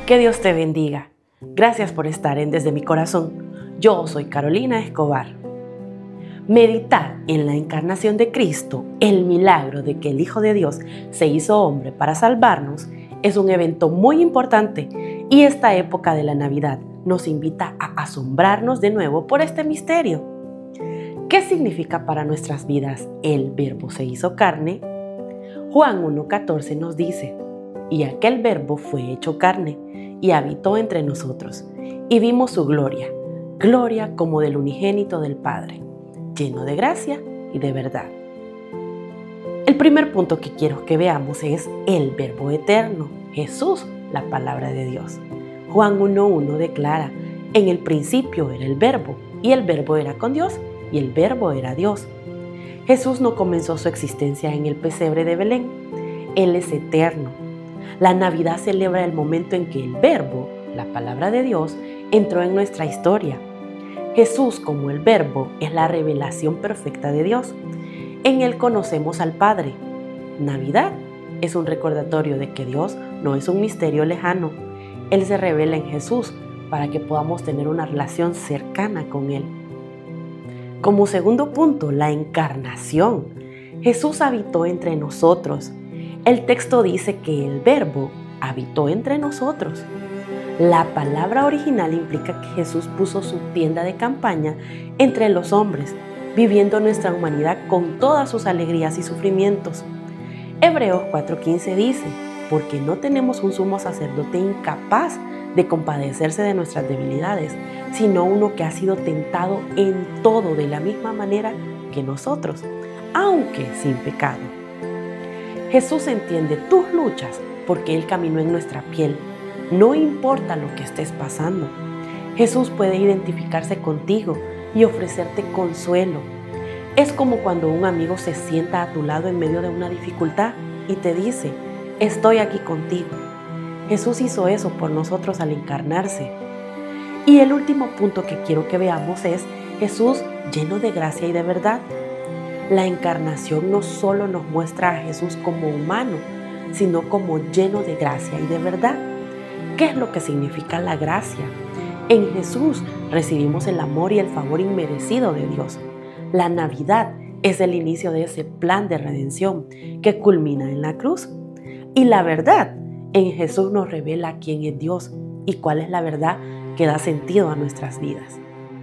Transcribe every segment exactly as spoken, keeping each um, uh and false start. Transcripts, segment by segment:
Que Dios te bendiga. Gracias por estar en Desde mi Corazón. Yo soy Carolina Escobar. Meditar en la encarnación de Cristo, el milagro de que el Hijo de Dios se hizo hombre para salvarnos, es un evento muy importante y esta época de la Navidad nos invita a asombrarnos de nuevo por este misterio. ¿Qué significa para nuestras vidas el Verbo se hizo carne? Juan uno catorce nos dice: y aquel Verbo fue hecho carne y habitó entre nosotros, y vimos su gloria, gloria como del unigénito del Padre, lleno de gracia y de verdad. El primer punto que quiero que veamos es el Verbo eterno, Jesús, la palabra de Dios. Juan uno uno declara: en el principio era el Verbo, y el Verbo era con Dios, y el Verbo era Dios. Jesús no comenzó su existencia en el pesebre de Belén. Él es eterno. La Navidad celebra el momento en que el Verbo, la palabra de Dios, entró en nuestra historia. Jesús, como el Verbo, es la revelación perfecta de Dios. En Él conocemos al Padre. Navidad es un recordatorio de que Dios no es un misterio lejano. Él se revela en Jesús para que podamos tener una relación cercana con Él. Como segundo punto, la encarnación. Jesús habitó entre nosotros. El texto dice que el Verbo habitó entre nosotros. La palabra original implica que Jesús puso su tienda de campaña entre los hombres, viviendo nuestra humanidad con todas sus alegrías y sufrimientos. Hebreos cuatro quince dice: porque no tenemos un sumo sacerdote incapaz de compadecerse de nuestras debilidades, sino uno que ha sido tentado en todo de la misma manera que nosotros, aunque sin pecado. Jesús entiende tus luchas porque Él caminó en nuestra piel. No importa lo que estés pasando. Jesús puede identificarse contigo y ofrecerte consuelo. Es como cuando un amigo se sienta a tu lado en medio de una dificultad y te dice: estoy aquí contigo. Jesús hizo eso por nosotros al encarnarse. Y el último punto que quiero que veamos es Jesús lleno de gracia y de verdad. La encarnación no solo nos muestra a Jesús como humano, sino como lleno de gracia y de verdad. ¿Qué es lo que significa la gracia? En Jesús recibimos el amor y el favor inmerecido de Dios. La Navidad es el inicio de ese plan de redención que culmina en la cruz. Y la verdad, en Jesús nos revela quién es Dios y cuál es la verdad que da sentido a nuestras vidas.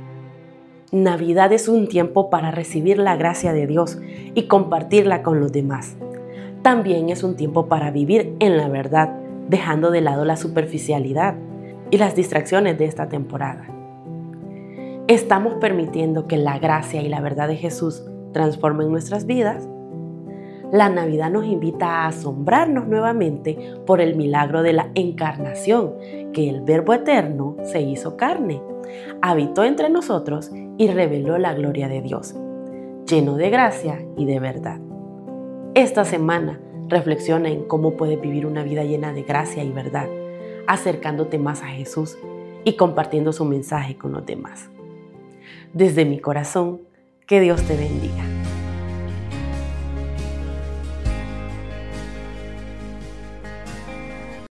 Navidad es un tiempo para recibir la gracia de Dios y compartirla con los demás. También es un tiempo para vivir en la verdad, dejando de lado la superficialidad y las distracciones de esta temporada. ¿Estamos permitiendo que la gracia y la verdad de Jesús transformen nuestras vidas? La Navidad nos invita a asombrarnos nuevamente por el milagro de la encarnación, que el Verbo eterno se hizo carne, habitó entre nosotros y reveló la gloria de Dios, lleno de gracia y de verdad. Esta semana reflexiona en cómo puedes vivir una vida llena de gracia y verdad, acercándote más a Jesús y compartiendo su mensaje con los demás. Desde mi corazón, que Dios te bendiga.